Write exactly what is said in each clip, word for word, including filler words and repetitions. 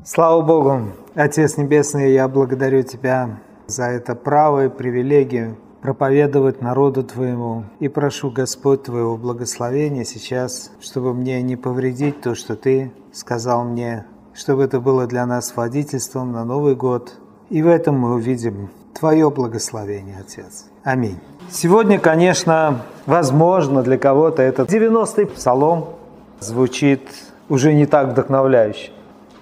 Слава Богу! Отец Небесный, я благодарю Тебя за это право и привилегию проповедовать народу Твоему. И прошу, Господь, Твоего благословения сейчас, чтобы мне не повредить то, что Ты сказал мне, чтобы это было для нас водительством на Новый год. И в этом мы увидим Твое благословение, Отец. Аминь. Сегодня, конечно, возможно, для кого-то этот девяностый псалом звучит уже не так вдохновляюще.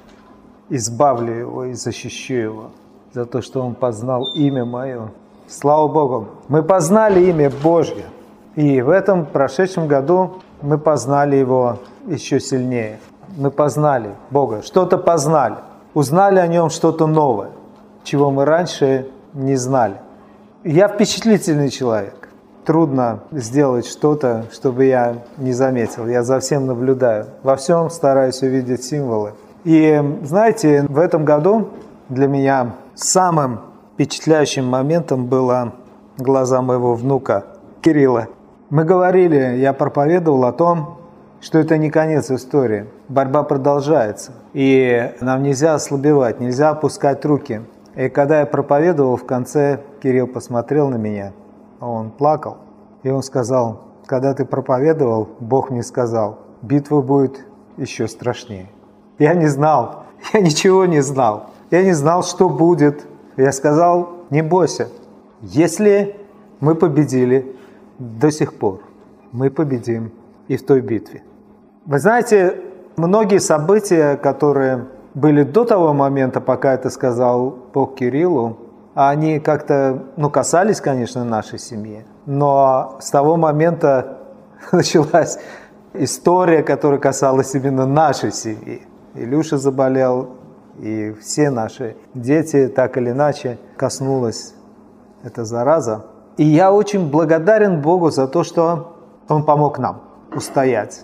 «Избавлю его и защищу его за то, что он познал имя мое». Слава Богу! Мы познали имя Божье. И в этом прошедшем году мы познали его еще сильнее. Мы познали Бога, что-то познали. Узнали о нем что-то новое, чего мы раньше не знали. Я впечатлительный человек. Трудно сделать что-то, чтобы я не заметил. Я за всем наблюдаю. Во всем стараюсь увидеть символы. И знаете, в этом году для меня самым впечатляющим моментом было глаза моего внука Кирилла. Мы говорили, я проповедовал о том, что это не конец истории. Борьба продолжается. И нам нельзя ослабевать, нельзя опускать руки. И когда я проповедовал, в конце Кирилл посмотрел на меня, он плакал. И он сказал, когда ты проповедовал, Бог мне сказал, битва будет еще страшнее. Я не знал, я ничего не знал. Я не знал, что будет. Я сказал, не бойся. Если мы победили до сих пор, мы победим и в той битве. Вы знаете, многие события, которые были до того момента, пока это сказал Бог Кириллу, они как-то, ну, касались, конечно, нашей семьи. Но с того момента началась история, которая касалась именно нашей семьи. Илюша заболел, и все наши дети, так или иначе, коснулась эта зараза. И я очень благодарен Богу за то, что Он помог нам устоять.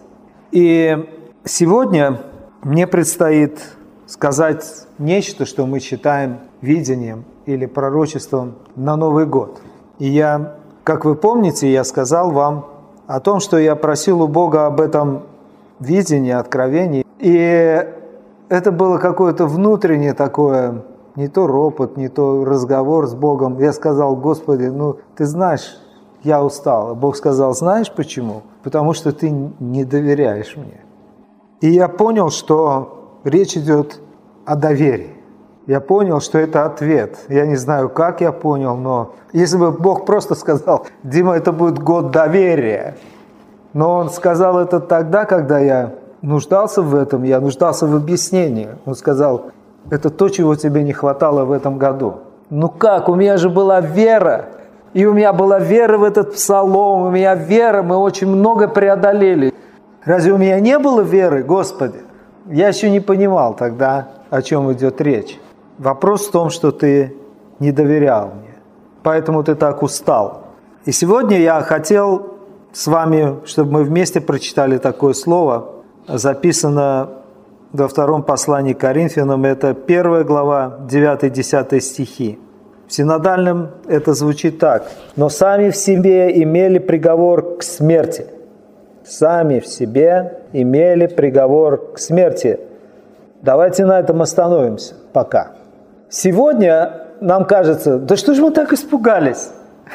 И сегодня мне предстоит сказать нечто, что мы считаем видением или пророчеством на Новый год. И я, как вы помните, я сказал вам о том, что я просил у Бога об этом видении, откровении. И это было какое-то внутреннее такое, не то ропот, не то разговор с Богом. Я сказал, Господи, ну ты знаешь, я устал. А Бог сказал, знаешь почему? Потому что ты не доверяешь мне. И я понял, что речь идет о доверии. Я понял, что это ответ. Я не знаю, как я понял, но если бы Бог просто сказал, Дима, это будет год доверия. Но Он сказал это тогда, когда я нуждался в этом, я нуждался в объяснении. Он сказал, это то, чего тебе не хватало в этом году. Ну как, у меня же была вера. И у меня была вера в этот псалом, у меня вера, мы очень много преодолели. Разве у меня не было веры, Господи? Я еще не понимал тогда, о чем идет речь. Вопрос в том, что ты не доверял мне, поэтому ты так устал. И сегодня я хотел с вами, чтобы мы вместе прочитали такое слово, записано во втором послании к Коринфянам, это первая глава, девятый-десятый стихи. В синодальном это звучит так. «Но сами в себе имели приговор к смерти». Сами в себе имели приговор к смерти. Давайте на этом остановимся пока. Сегодня нам кажется, да что же мы так испугались,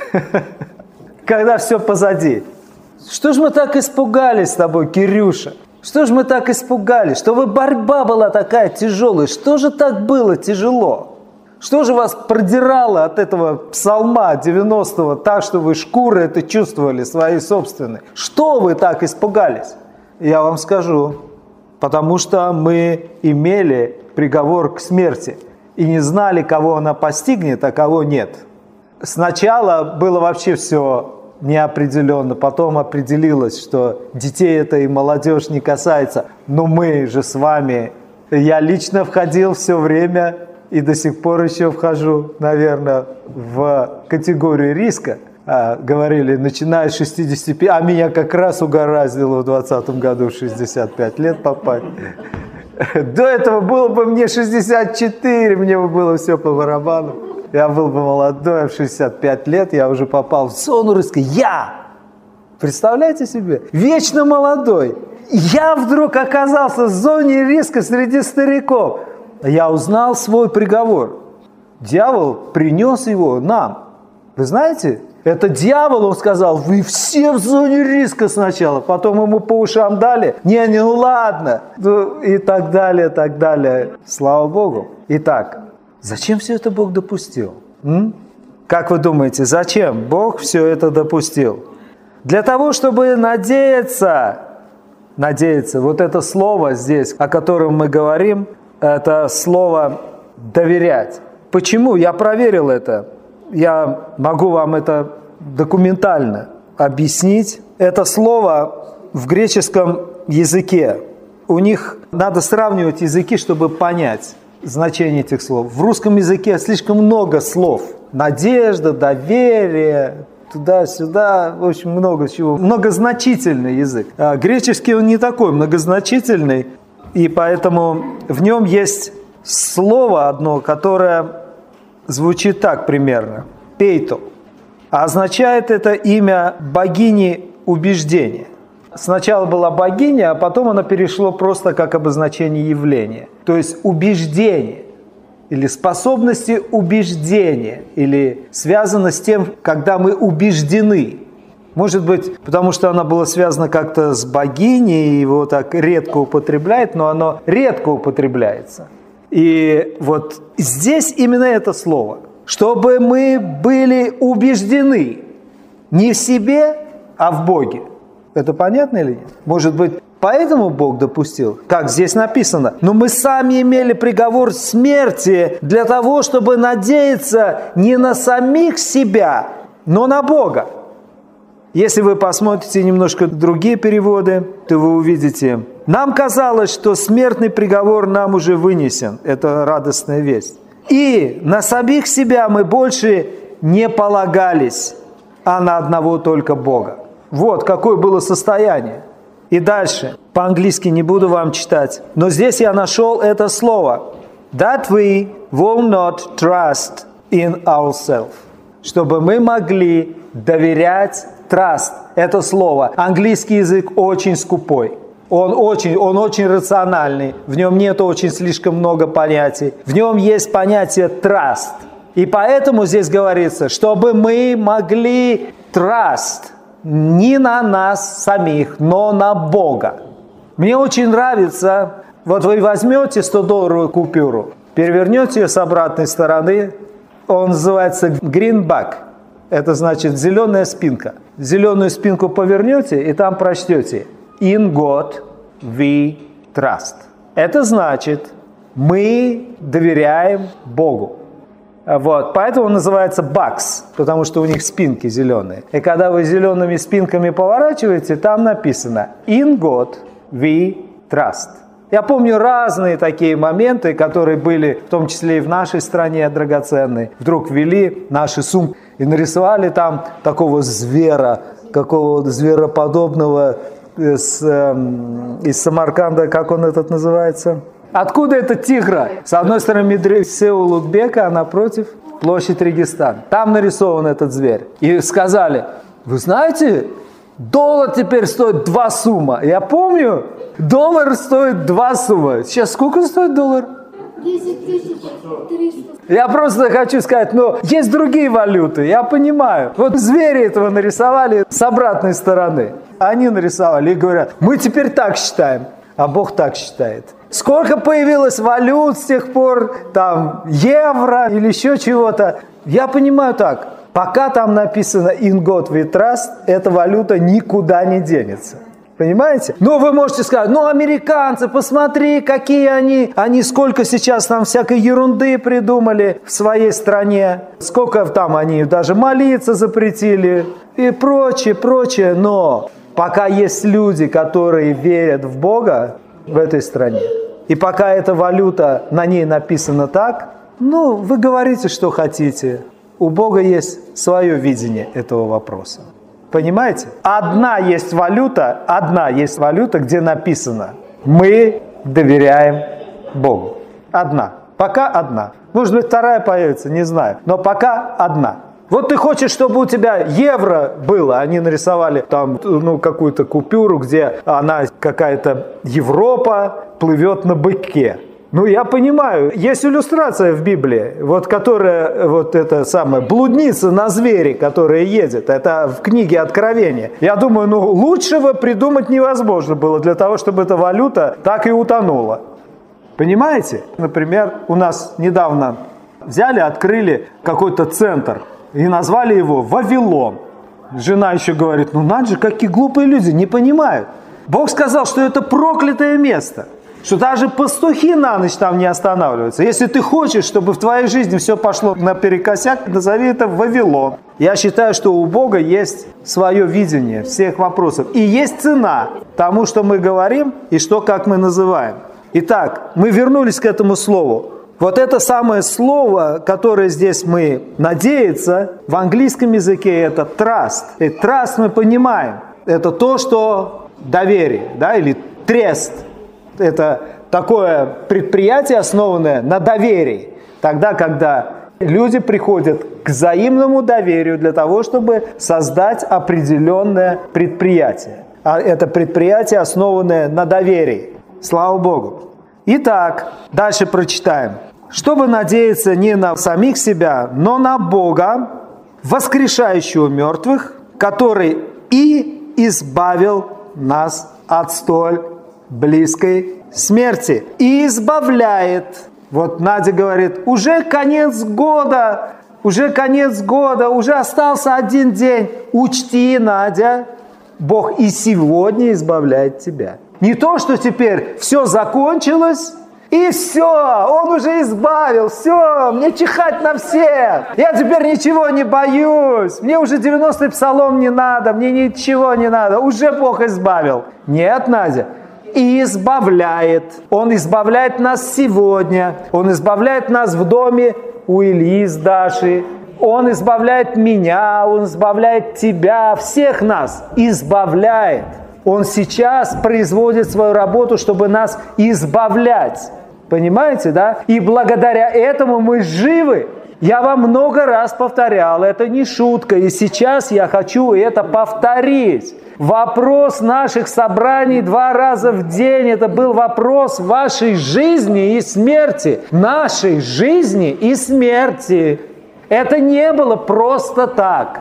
когда все позади? Что же мы так испугались с тобой, Кирюша? Что же мы так испугались? Чтобы борьба была такая тяжелая? Что же так было тяжело? Что же вас продирало от этого псалма девяностого так, что вы шкуры это чувствовали, свои собственные? Что вы так испугались? Я вам скажу. Потому что мы имели приговор к смерти и не знали, кого она постигнет, а кого нет. Сначала было вообще все неопределенно, потом определилось, что детей это и молодежь не касается. Но мы же с вами, я лично входил все время и до сих пор еще вхожу, наверное, в категорию риска. А, говорили, начиная с шестидесяти пяти, а меня как раз угораздило в двадцатом году в шестьдесят пять лет попасть. До этого было бы мне шестьдесят четыре, мне бы было все по барабану. Я был бы молодой, а в шестьдесят пять лет я уже попал в зону риска. Я! Представляете себе? Вечно молодой. Я вдруг оказался в зоне риска среди стариков. я узнал свой приговор. Дьявол принес его нам. Вы знаете, это дьявол, он сказал, вы все в зоне риска сначала, потом ему по ушам дали, не, не, ну ладно, и так далее, так далее. Слава Богу. Итак, зачем все это Бог допустил? М? Как вы думаете, зачем Бог все это допустил? Для того, чтобы надеяться, надеяться, вот это слово здесь, о котором мы говорим, это слово «доверять». Почему? Я проверил это. Я могу вам это документально объяснить. Это слово в греческом языке. У них надо сравнивать языки, чтобы понять значение этих слов. В русском языке слишком много слов. Надежда, доверие, туда-сюда, в общем, много чего. Многозначительный язык. А греческий он не такой многозначительный, и поэтому в нем есть слово одно, которое звучит так примерно. Пейто. А означает это имя богини убеждения. Сначала была богиня, а потом она перешло просто как обозначение явления. То есть убеждение или способности убеждения, или связано с тем, когда мы убеждены. Может быть, потому что она была связана как-то с богиней, и его так редко употребляет, но оно редко употребляется. И вот здесь именно это слово. Чтобы мы были убеждены не в себе, а в Боге. Это понятно или нет? Может быть, поэтому Бог допустил? Как здесь написано. Но мы сами имели приговор смерти для того, чтобы надеяться не на самих себя, но на Бога. Если вы посмотрите немножко другие переводы, то вы увидите. Нам казалось, что смертный приговор нам уже вынесен. Это радостная весть. И на самих себя мы больше не полагались, а на одного только Бога. Вот какое было состояние. И дальше. По-английски не буду вам читать. Но здесь я нашел это слово. That we will not trust in ourselves. Чтобы мы могли доверять. Trust – это слово. Английский язык очень скупой. Он очень, он очень рациональный. В нем нет очень слишком много понятий. В нем есть понятие trust. И поэтому здесь говорится, чтобы мы могли trust не на нас самих, но на Бога. Мне очень нравится, вот вы возьмете сто-долларовую купюру, перевернете ее с обратной стороны, он называется greenback. Это значит зеленая спинка. Зеленую спинку повернете и там прочтете In God we trust. Это значит, мы доверяем Богу. Вот. Поэтому он называется бакс, потому что у них спинки зеленые. И когда вы зелеными спинками поворачиваете, там написано In God we trust. Я помню разные такие моменты, которые были, в том числе и в нашей стране, драгоценные. Вдруг ввели наши сумки и нарисовали там такого звера, какого-то звероподобного из, эм, из Самарканда, как он этот называется? Откуда этот тигра? С одной стороны медресе Улугбека, а напротив площадь Регистан. Там нарисован этот зверь. И сказали, вы знаете, доллар теперь стоит два сума. Я помню, доллар стоит два сума. Сейчас сколько стоит доллар? десять тысяч триста. Я просто хочу сказать, но есть другие валюты, я понимаю. Вот звери этого нарисовали с обратной стороны. Они нарисовали и говорят, мы теперь так считаем, а Бог так считает. Сколько появилось валют с тех пор, там, евро или еще чего-то. Я понимаю так, пока там написано «In God we trust», эта валюта никуда не денется. Понимаете? Но вы можете сказать, ну, американцы, посмотри, какие они, они сколько сейчас там всякой ерунды придумали в своей стране, сколько там они даже молиться запретили и прочее, прочее. Но пока есть люди, которые верят в Бога в этой стране, и пока эта валюта, на ней написано так, ну, вы говорите, что хотите. У Бога есть свое видение этого вопроса. Понимаете? Одна есть валюта, одна есть валюта, где написано «Мы доверяем Богу». Одна. Пока одна. Может быть, вторая появится, не знаю. Но пока одна. Вот ты хочешь, чтобы у тебя евро было, они нарисовали там ну, какую-то купюру, где она какая-то Европа плывет на быке. Ну, я понимаю, есть иллюстрация в Библии, вот которая, вот эта самая блудница на звере, которая едет, это в книге Откровения. Я думаю, ну, лучшего придумать невозможно было для того, чтобы эта валюта так и утонула. Понимаете? Например, у нас недавно взяли, открыли какой-то центр и назвали его Вавилон. Жена еще говорит, ну, надо же, какие глупые люди, не понимают. Бог сказал, что это проклятое место. Что даже пастухи на ночь там не останавливаются. Если ты хочешь, чтобы в твоей жизни все пошло наперекосяк, назови это Вавилон. Я считаю, что у Бога есть свое видение всех вопросов. И есть цена тому, что мы говорим и что, как мы называем. Итак, мы вернулись к этому слову. Вот это самое слово, которое здесь мы надеяться, в английском языке это trust. И trust мы понимаем. Это то, что доверие, да, или трест. Это такое предприятие, основанное на доверии. Тогда, когда люди приходят к взаимному доверию для того, чтобы создать определенное предприятие. А это предприятие, основанное на доверии. Слава Богу. Итак, дальше прочитаем. Чтобы надеяться не на самих себя, но на Бога, воскрешающего мертвых, который и избавил нас от столь близкой смерти и избавляет. Вот Надя говорит, уже конец года, уже конец года, уже остался один день. Учти, Надя, Бог и сегодня избавляет тебя. Не то, что теперь все закончилось, и все, Он уже избавил, все, мне чихать на всех. Я теперь ничего не боюсь, мне уже девяностый псалом не надо, мне ничего не надо, уже Бог избавил. Нет, Надя. И избавляет. Он избавляет нас сегодня. Он избавляет нас в доме у Ильи с Дашей. Он избавляет меня, Он избавляет тебя, всех нас избавляет. Он сейчас производит свою работу, чтобы нас избавлять. Понимаете, да? И благодаря этому мы живы. Я вам много раз повторял, это не шутка, и сейчас я хочу это повторить. Вопрос наших собраний два раза в день, это был вопрос вашей жизни и смерти. Нашей жизни и смерти. Это не было просто так.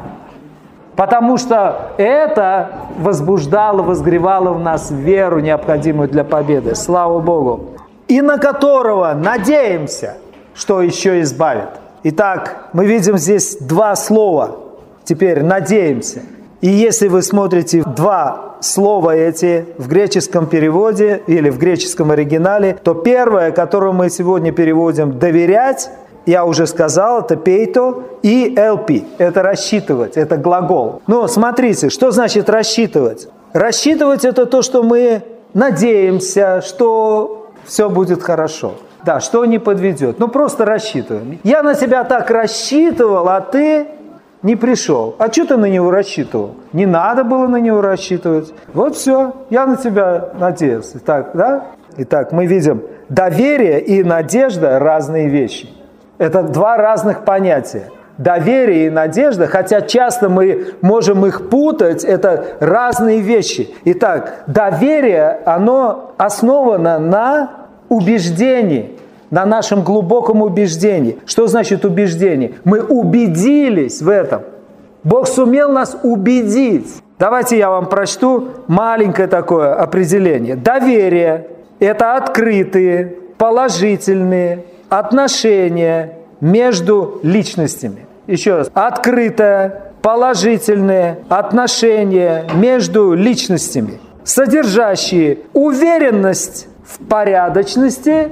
Потому что это возбуждало, возгревало в нас веру, необходимую для победы. Слава Богу. И на которого надеемся, что еще избавит. Итак, мы видим здесь два слова. Теперь надеемся. И если вы смотрите два слова эти в греческом переводе или в греческом оригинале, то первое, которое мы сегодня переводим «доверять», я уже сказал, это «пейто», и «элпи» – это «рассчитывать», это глагол. Но смотрите, что значит «рассчитывать»? Рассчитывать – это то, что мы надеемся, что все будет хорошо. Да, что не подведет. Ну, просто рассчитываем. Я на тебя так рассчитывал, а ты не пришел. А что ты на него рассчитывал? Не надо было на него рассчитывать. Вот все, я на тебя надеялся. Так, да? Итак, мы видим, доверие и надежда – разные вещи. Это два разных понятия. Доверие и надежда, хотя часто мы можем их путать, это разные вещи. Итак, доверие, оно основано на убеждении, на нашем глубоком убеждении. Что значит убеждение? Мы убедились в этом. Бог сумел нас убедить. Давайте я вам прочту маленькое такое определение. Доверие – это открытые, положительные отношения между личностями. Еще раз. Открытое, положительные отношения между личностями, содержащие уверенность в порядочности,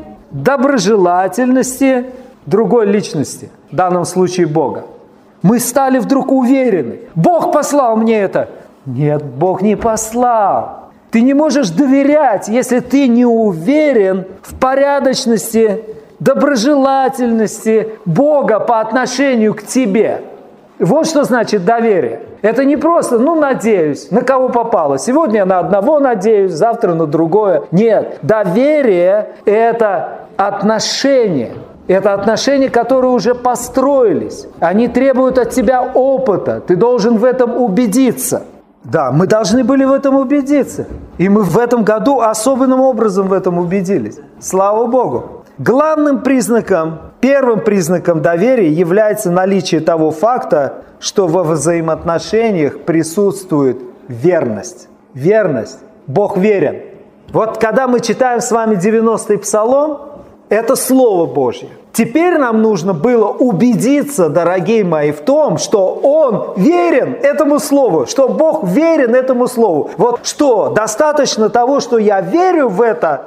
доброжелательности другой личности, в данном случае Бога. Мы стали вдруг уверены. Бог послал мне это. Нет, Бог не послал. Ты не можешь доверять, если ты не уверен в порядочности, доброжелательности Бога по отношению к тебе. Вот что значит доверие. Это не просто, ну, надеюсь, на кого попало. Сегодня я на одного надеюсь, завтра на другое. Нет, доверие – это отношения. Это отношения, которые уже построились. Они требуют от тебя опыта. Ты должен в этом убедиться. Да, мы должны были в этом убедиться. И мы в этом году особенным образом в этом убедились. Слава Богу. Главным признаком, первым признаком доверия является наличие того факта, что во взаимоотношениях присутствует верность. Верность. Бог верен. Вот когда мы читаем с вами девяностый псалом, это Слово Божье. Теперь нам нужно было убедиться, дорогие мои, в том, что Он верен этому Слову, что Бог верен этому Слову. Вот что, достаточно того, что я верю в это?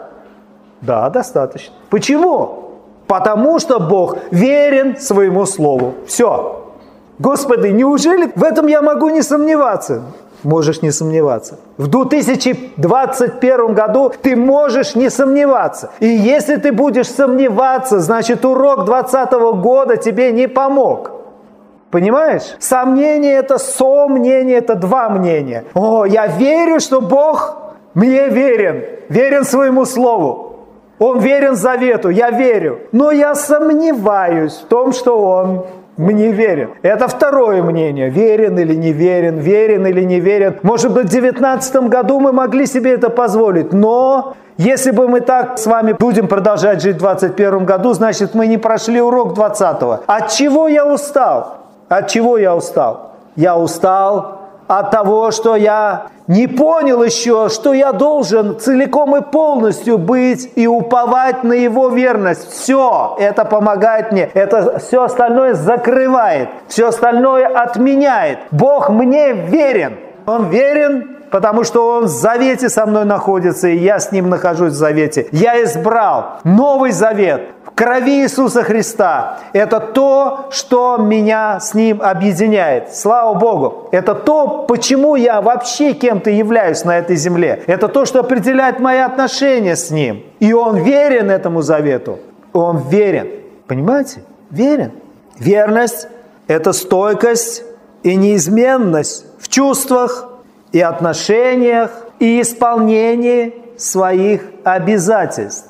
Да, достаточно. Почему? Потому что Бог верен своему Слову. Все. Господи, неужели в этом я могу не сомневаться? Можешь не сомневаться. В две тысячи двадцать первом году ты можешь не сомневаться. И если ты будешь сомневаться, значит урок двадцатого года тебе не помог. Понимаешь? Сомнение – это сомнение, это два мнения. О, я верю, что Бог мне верен, верен своему Слову. Он верен завету, я верю. Но я сомневаюсь в том, что Он мне верен. Это второе мнение. Верен или не верен, верен или не верен. Может быть, в девятнадцатом году мы могли себе это позволить. Но если бы мы так с вами будем продолжать жить в двадцать первом году, значит, мы не прошли урок двадцатого. От чего я устал? От чего я устал? Я устал от того, что я не понял еще, что я должен целиком и полностью быть и уповать на Его верность. Все это помогает мне. Это все остальное закрывает. Все остальное отменяет. Бог мне верен. Он верен, потому что Он в завете со мной находится, и я с Ним нахожусь в завете. Я избрал Новый Завет в крови Иисуса Христа. Это то, что меня с Ним объединяет. Слава Богу! Это то, почему я вообще кем-то являюсь на этой земле. Это то, что определяет мои отношения с Ним. И Он верен этому завету. Он верен. Понимаете? Верен. Верность – это стойкость и неизменность в чувствах и отношениях, и исполнении своих обязательств.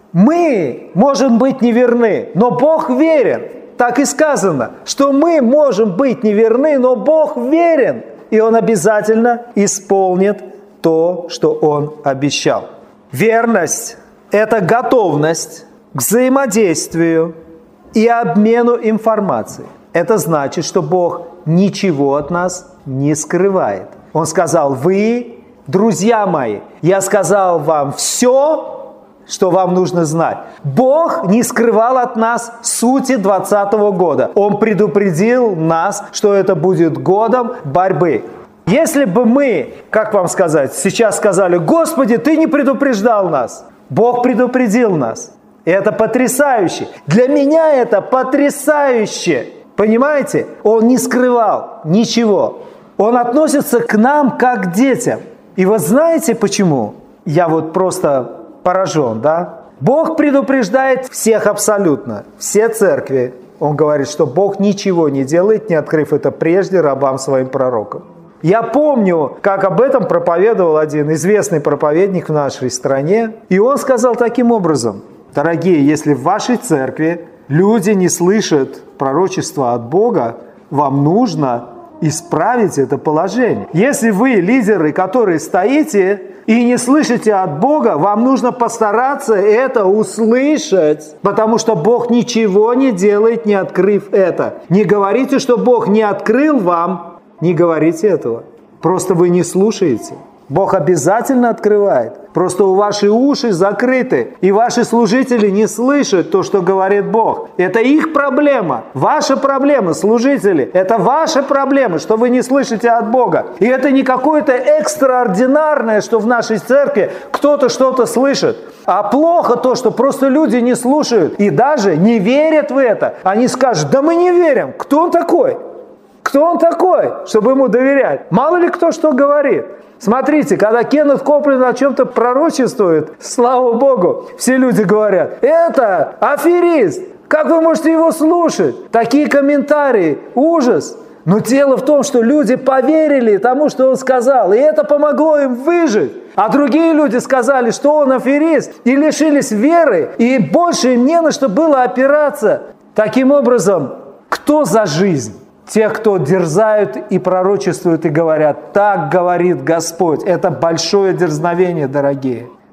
Мы можем быть неверны, но Бог верен. Так и сказано, что мы можем быть неверны, но Бог верен. И Он обязательно исполнит то, что Он обещал. Верность – это готовность к взаимодействию и обмену информацией. Это значит, что Бог ничего от нас не скрывает. Он сказал: вы, друзья мои, я сказал вам все, что вам нужно знать. Бог не скрывал от нас сути двадцатого года. Он предупредил нас, что это будет годом борьбы. Если бы мы, как вам сказать, сейчас сказали: Господи, Ты не предупреждал нас. Бог предупредил нас. И это потрясающе. Для меня это потрясающе. Понимаете? Он не скрывал ничего. Он относится к нам как к детям. И вы знаете почему? Я вот просто поражен, да? Бог предупреждает всех абсолютно, все церкви. Он говорит, что Бог ничего не делает, не открыв это прежде рабам своим пророкам. Я помню, как об этом проповедовал один известный проповедник в нашей стране. И он сказал таким образом: дорогие, если в вашей церкви люди не слышат пророчества от Бога, вам нужно исправить это положение. Если вы лидеры, которые стоите и не слышите от Бога, вам нужно постараться это услышать, потому что Бог ничего не делает, не открыв это. Не говорите, что Бог не открыл вам, не говорите этого. Просто вы не слушаете. Бог обязательно открывает. Просто у ваши уши закрыты, и ваши служители не слышат то, что говорит Бог. Это их проблема. Ваша проблема, служители. Это ваша проблема, что вы не слышите от Бога. И это не какое-то экстраординарное, что в нашей церкви кто-то что-то слышит. А плохо то, что просто люди не слушают и даже не верят в это. Они скажут: да мы не верим. Кто он такой? Кто он такой, чтобы ему доверять? Мало ли кто что говорит. Смотрите, когда Кеннет Коплен о чем-то пророчествует, слава Богу, все люди говорят: это аферист, как вы можете его слушать? Такие комментарии, ужас. Но дело в том, что люди поверили тому, что он сказал, и это помогло им выжить. А другие люди сказали, что он аферист, и лишились веры, и больше им не на что было опираться. Таким образом, кто за жизнь? Те, кто дерзают и пророчествуют и говорят: так говорит Господь. Это большое дерзновение, дорогие.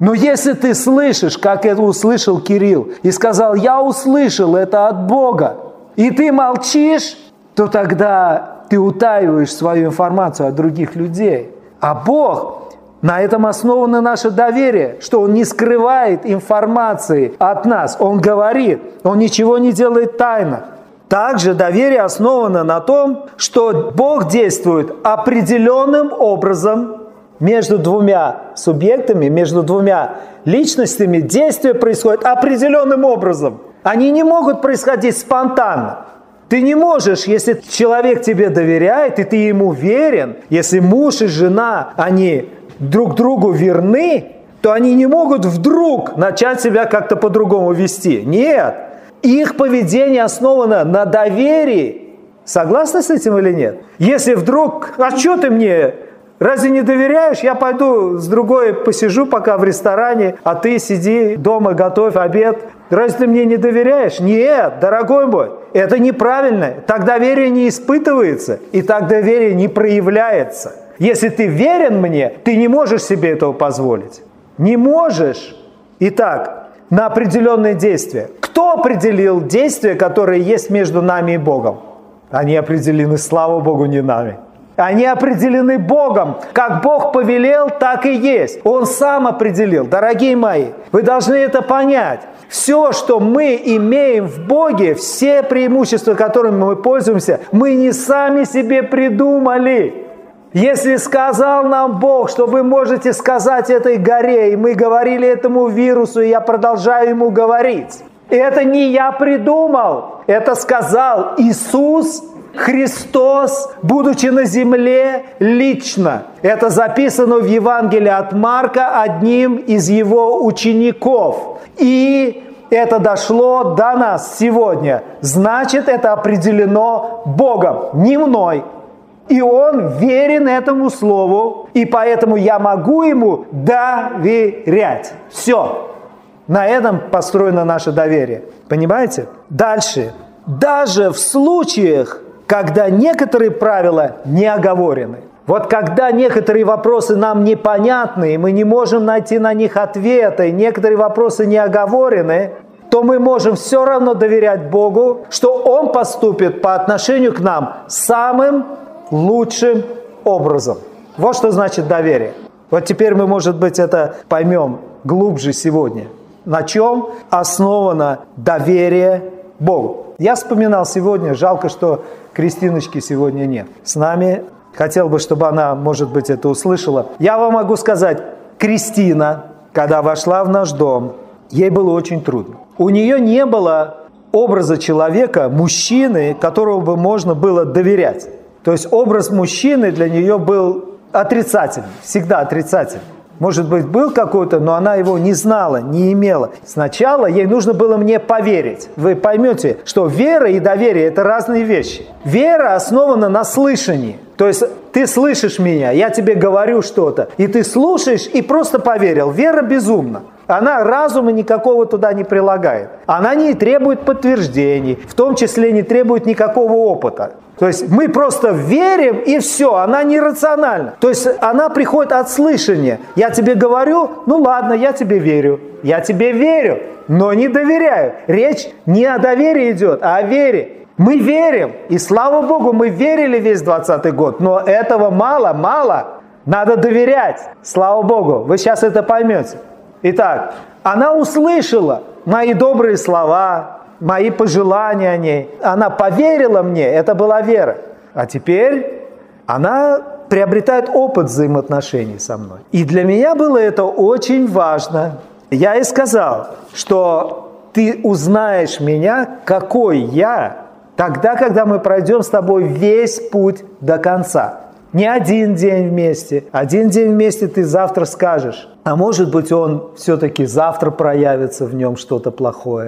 Но если ты слышишь, как это услышал Кирилл, и сказал, я услышал это от Бога, и ты молчишь, то тогда ты утаиваешь свою информацию от других людей. А Бог, на этом основано наше доверие, что Он не скрывает информации от нас. Он говорит, Он ничего не делает тайно. Также доверие основано на том, что Бог действует определенным образом между двумя субъектами, между двумя личностями. Действие происходит определенным образом. Они не могут происходить спонтанно. Ты не можешь, если человек тебе доверяет, и ты ему верен, если муж и жена, они друг другу верны, то они не могут вдруг начать себя как-то по-другому вести. Нет. Их поведение основано на доверии. Согласны с этим или нет? Если вдруг, а что ты мне, разве не доверяешь? Я пойду с другой посижу пока в ресторане, а ты сиди дома, готовь обед. Разве ты мне не доверяешь? Нет, дорогой мой, это неправильно. Так доверие не испытывается, и так доверие не проявляется. Если ты верен мне, ты не можешь себе этого позволить. Не можешь. Итак, на определенные действия. Кто определил действия, которые есть между нами и Богом? Они определены, слава Богу, не нами. Они определены Богом. Как Бог повелел, так и есть. Он сам определил. Дорогие мои, вы должны это понять. Все, что мы имеем в Боге, все преимущества, которыми мы пользуемся, мы не сами себе придумали. Если сказал нам Бог, что вы можете сказать этой горе, и мы говорили этому вирусу, и я продолжаю ему говорить, это не я придумал, это сказал Иисус Христос, будучи на земле лично. Это записано в Евангелии от Марка одним из его учеников. И это дошло до нас сегодня. Значит, это определено Богом, не мной. И Он верен этому слову, и поэтому я могу Ему доверять. Все. На этом построено наше доверие. Понимаете? Дальше. Даже в случаях, когда некоторые правила не оговорены. Вот когда некоторые вопросы нам непонятны, и мы не можем найти на них ответа, и некоторые вопросы не оговорены, то мы можем все равно доверять Богу, что Он поступит по отношению к нам самым лучшим образом. Вот что значит доверие. Вот теперь мы, может быть, это поймем глубже сегодня. На чем основано доверие Богу? Я вспоминал сегодня, жалко, что Кристиночки сегодня нет с нами. Хотел бы, чтобы она, может быть, это услышала. Я вам могу сказать, Кристина, когда вошла в наш дом, ей было очень трудно. У нее не было образа человека, мужчины, которого бы можно было доверять. То есть образ мужчины для нее был отрицательный, всегда отрицательный. Может быть, был какой-то, но она его не знала, не имела. Сначала ей нужно было мне поверить. Вы поймете, что вера и доверие – это разные вещи. Вера основана на слышании. То есть ты слышишь меня, я тебе говорю что-то, и ты слушаешь и просто поверил. Вера безумна. Она разума никакого туда не прилагает. Она не требует подтверждений, в том числе не требует никакого опыта. То есть мы просто верим, и все, она нерациональна. То есть она приходит от слышания. Я тебе говорю, ну ладно, я тебе верю. Я тебе верю, но не доверяю. Речь не о доверии идет, а о вере. Мы верим, и слава Богу, мы верили весь двадцатый год, но этого мало, мало. Надо доверять, слава Богу. Вы сейчас это поймете. Итак, она услышала мои добрые слова, мои пожелания о ней. Она поверила мне, это была вера. А теперь она приобретает опыт взаимоотношений со мной. И для меня было это очень важно. Я ей сказал, что ты узнаешь меня, какой я, тогда, когда мы пройдем с тобой весь путь до конца. Не один день вместе. Один день вместе ты завтра скажешь. А может быть, он все-таки завтра проявится в нем что-то плохое.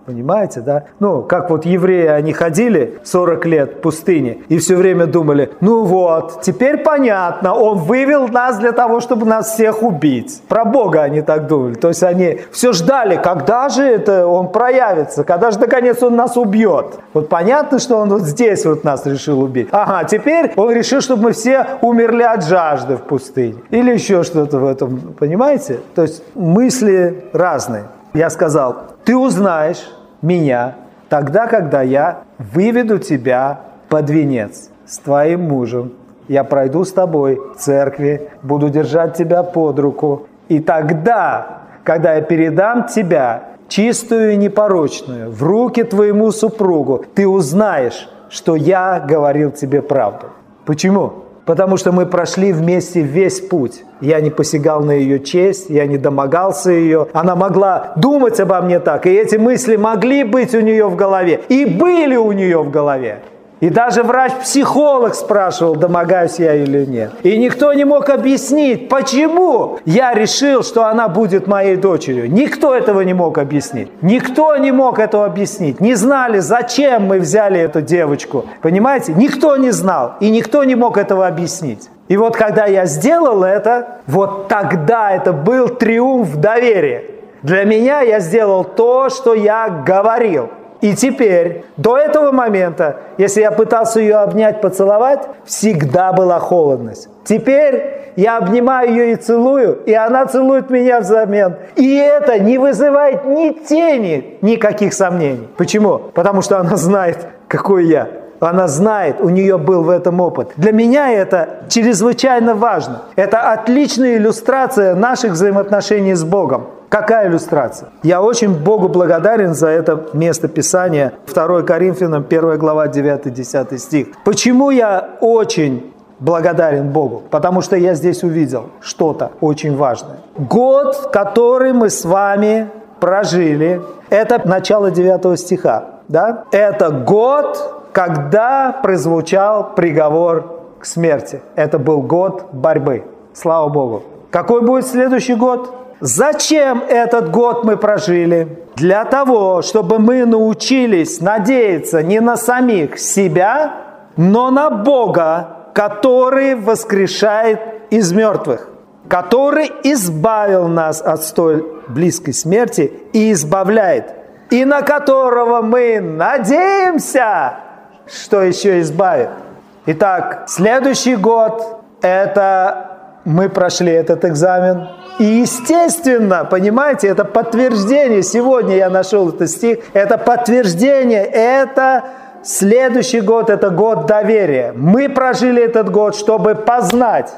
Понимаете, да? Ну, как вот евреи, они ходили сорок лет в пустыне и все время думали, ну вот, теперь понятно, он вывел нас для того, чтобы нас всех убить. Про Бога они так думали. То есть они все ждали, когда же это он проявится, когда же наконец он нас убьет. Вот понятно, что он вот здесь вот нас решил убить. Ага, теперь он решил, чтобы мы все умерли от жажды в пустыне. Или еще что-то в этом, понимаете? То есть мысли разные. Я сказал, ты узнаешь меня тогда, когда я выведу тебя под венец с твоим мужем. Я пройду с тобой в церкви, буду держать тебя под руку. И тогда, когда я передам тебя, чистую и непорочную, в руки твоему супругу, ты узнаешь, что я говорил тебе правду. Почему? Потому что мы прошли вместе весь путь. Я не посягал на ее честь, я не домогался ее. Она могла думать обо мне так, и эти мысли могли быть у нее в голове, и были у нее в голове. И даже врач-психолог спрашивал, домогаюсь я или нет. И никто не мог объяснить, почему я решил, что она будет моей дочерью. Никто этого не мог объяснить. Никто не мог этого объяснить. Не знали, зачем мы взяли эту девочку. Понимаете? Никто не знал. И никто не мог этого объяснить. И вот когда я сделал это, вот тогда это был триумф доверия. Для меня я сделал то, что я говорил. И теперь, до этого момента, если я пытался ее обнять, поцеловать, всегда была холодность. Теперь я обнимаю ее и целую, и она целует меня взамен. И это не вызывает ни тени никаких сомнений. Почему? Потому что она знает, какой я. Она знает, у нее был в этом опыт. Для меня это чрезвычайно важно. Это отличная иллюстрация наших взаимоотношений с Богом. Какая иллюстрация? Я очень Богу благодарен за это место Писания. второе Коринфянам, первая глава, девятый-десятый стих. Почему я очень благодарен Богу? Потому что я здесь увидел что-то очень важное. Год, который мы с вами прожили, это начало девятого стиха. Да? Это год, когда прозвучал приговор к смерти. Это был год борьбы. Слава Богу. Какой будет следующий год? Зачем этот год мы прожили? Для того, чтобы мы научились надеяться не на самих себя, но на Бога, который воскрешает из мертвых, который избавил нас от столь близкой смерти и избавляет, и на которого мы надеемся, что еще избавит. Итак, следующий год – это мы прошли этот экзамен. И естественно, понимаете, это подтверждение, сегодня я нашел этот стих, это подтверждение, это следующий год, это год доверия. Мы прожили этот год, чтобы познать,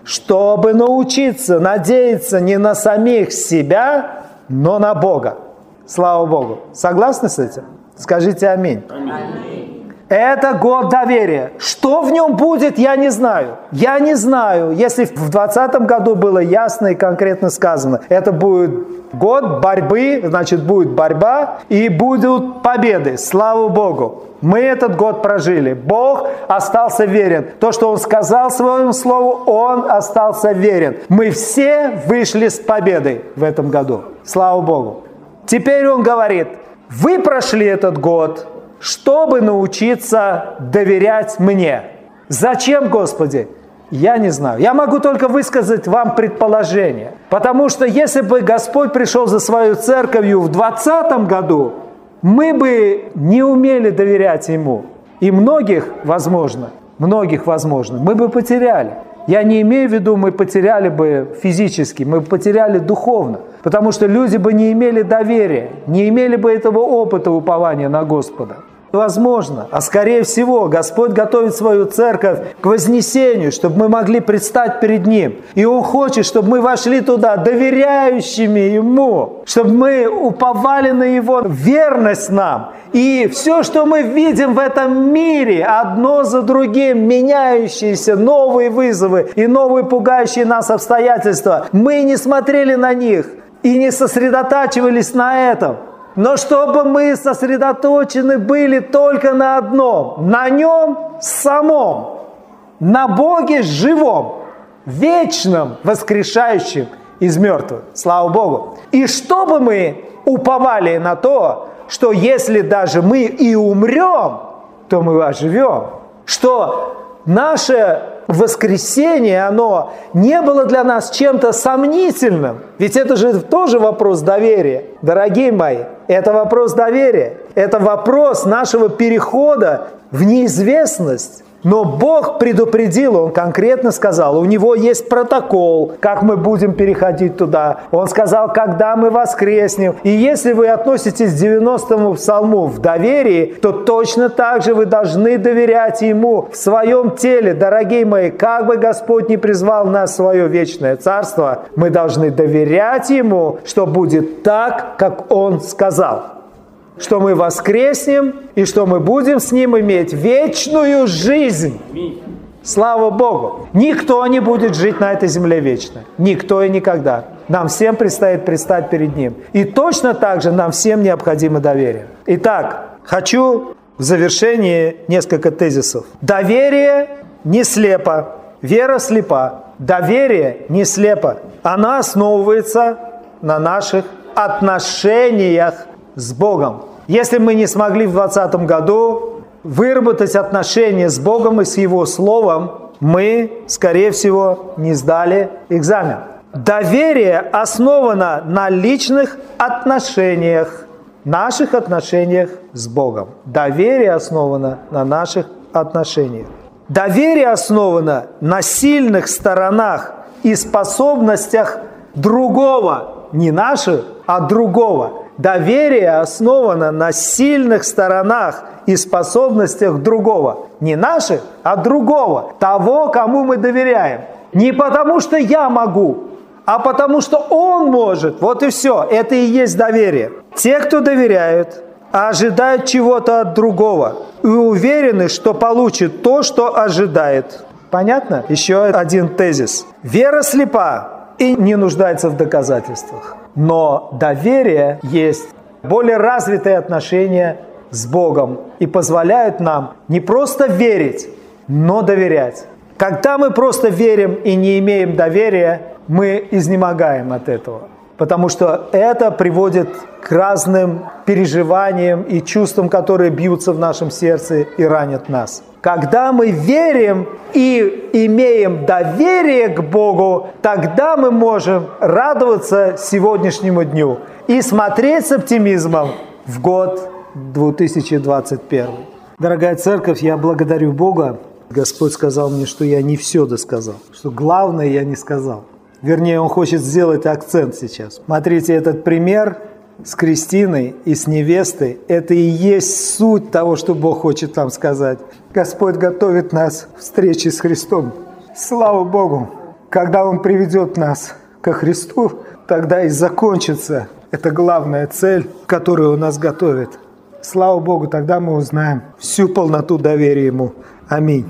чтобы научиться надеяться не на самих себя, но на Бога. Слава Богу. Согласны с этим? Скажите аминь. Аминь. Это год доверия. Что в нем будет, я не знаю. Я не знаю. Если в двадцатом году было ясно и конкретно сказано, это будет год борьбы, значит, будет борьба и будут победы. Слава Богу. Мы этот год прожили. Бог остался верен. То, что Он сказал своему слову, Он остался верен. Мы все вышли с победой в этом году. Слава Богу. Теперь Он говорит, вы прошли этот год, чтобы научиться доверять мне. Зачем, Господи? Я не знаю. Я могу только высказать вам предположение. Потому что если бы Господь пришел за свою церковью в двадцатом году, мы бы не умели доверять Ему. И многих, возможно, многих, возможно, мы бы потеряли. Я не имею в виду, мы потеряли бы физически, мы потеряли духовно. Потому что люди бы не имели доверия, не имели бы этого опыта упования на Господа. Возможно, а скорее всего, Господь готовит свою церковь к вознесению, чтобы мы могли предстать перед Ним. И Он хочет, чтобы мы вошли туда доверяющими Ему, чтобы мы уповали на Его верность нам. И все, что мы видим в этом мире, одно за другим, меняющиеся новые вызовы и новые пугающие нас обстоятельства, мы не смотрели на них и не сосредотачивались на этом. Но чтобы мы сосредоточены были только на одном, на Нем самом, на Боге живом, вечном, воскрешающем из мертвых. Слава Богу. И чтобы мы уповали на то, что если даже мы и умрем, то мы оживем. Что наше воскресение, оно не было для нас чем-то сомнительным. Ведь это же тоже вопрос доверия. Дорогие мои, это вопрос доверия. Это вопрос нашего перехода в неизвестность. Но Бог предупредил, Он конкретно сказал, у Него есть протокол, как мы будем переходить туда. Он сказал, когда мы воскреснем. И если вы относитесь к девяностому псалму в доверии, то точно так же вы должны доверять Ему в своем теле. Дорогие мои, как бы Господь не призвал нас в свое вечное царство, мы должны доверять Ему, что будет так, как Он сказал. Что мы воскреснем и что мы будем с Ним иметь вечную жизнь. Слава Богу! Никто не будет жить на этой земле вечно. Никто и никогда. Нам всем предстоит предстать перед Ним. И точно так же нам всем необходимо доверие. Итак, хочу в завершении несколько тезисов. Доверие не слепо. Вера слепа. Доверие не слепо. Она основывается на наших отношениях с Богом. Если мы не смогли в двадцатом году выработать отношения с Богом и с Его Словом, мы, скорее всего, не сдали экзамен. Доверие основано на личных отношениях, наших отношениях с Богом. Доверие основано на наших отношениях. Доверие основано на сильных сторонах и способностях другого, не наших, а другого. Доверие основано на сильных сторонах и способностях другого. Не наших, а другого. Того, кому мы доверяем. Не потому, что я могу, а потому, что он может. Вот и все. Это и есть доверие. Те, кто доверяют, ожидают чего-то от другого. И уверены, что получат то, что ожидает. Понятно? Еще один тезис. Вера слепа и не нуждается в доказательствах. Но доверие есть более развитые отношения с Богом и позволяют нам не просто верить, но доверять. Когда мы просто верим и не имеем доверия, мы изнемогаем от этого. Потому что это приводит к разным переживаниям и чувствам, которые бьются в нашем сердце и ранят нас. Когда мы верим и имеем доверие к Богу, тогда мы можем радоваться сегодняшнему дню и смотреть с оптимизмом в год две тысячи двадцать первый. Дорогая церковь, я благодарю Бога. Господь сказал мне, что я не все досказал, что главное я не сказал. Вернее, Он хочет сделать акцент сейчас. Смотрите, этот пример с Кристиной и с невестой, это и есть суть того, что Бог хочет нам сказать. Господь готовит нас к встрече с Христом. Слава Богу! Когда Он приведет нас ко Христу, тогда и закончится эта главная цель, которую Он нас готовит. Слава Богу, тогда мы узнаем всю полноту доверия Ему. Аминь.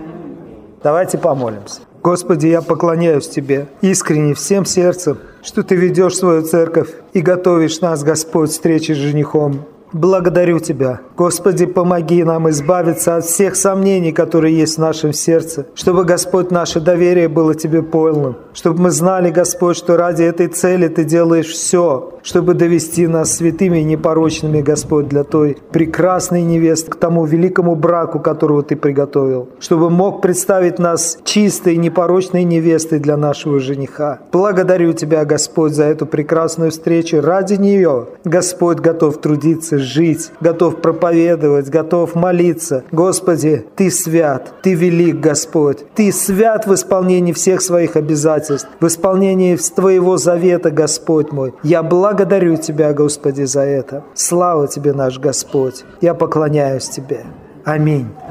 Давайте помолимся. Господи, я поклоняюсь Тебе искренне всем сердцем, что Ты ведешь свою церковь и готовишь нас, Господь, к встрече с женихом. Благодарю Тебя. Господи, помоги нам избавиться от всех сомнений, которые есть в нашем сердце, чтобы, Господь, наше доверие было Тебе полным, чтобы мы знали, Господь, что ради этой цели Ты делаешь все, чтобы довести нас святыми и непорочными, Господь, для той прекрасной невесты, к тому великому браку, которого Ты приготовил, чтобы мог представить нас чистой и непорочной невестой для нашего жениха. Благодарю Тебя, Господь, за эту прекрасную встречу. Ради нее, Господь, готов трудиться, жить, готов проповедовать, готов молиться. Господи, Ты свят, Ты велик, Господь. Ты свят в исполнении всех своих обязательств, в исполнении Твоего завета, Господь мой. Я благодарю Тебя, Господи, за это. Слава Тебе, наш Господь. Я поклоняюсь Тебе. Аминь.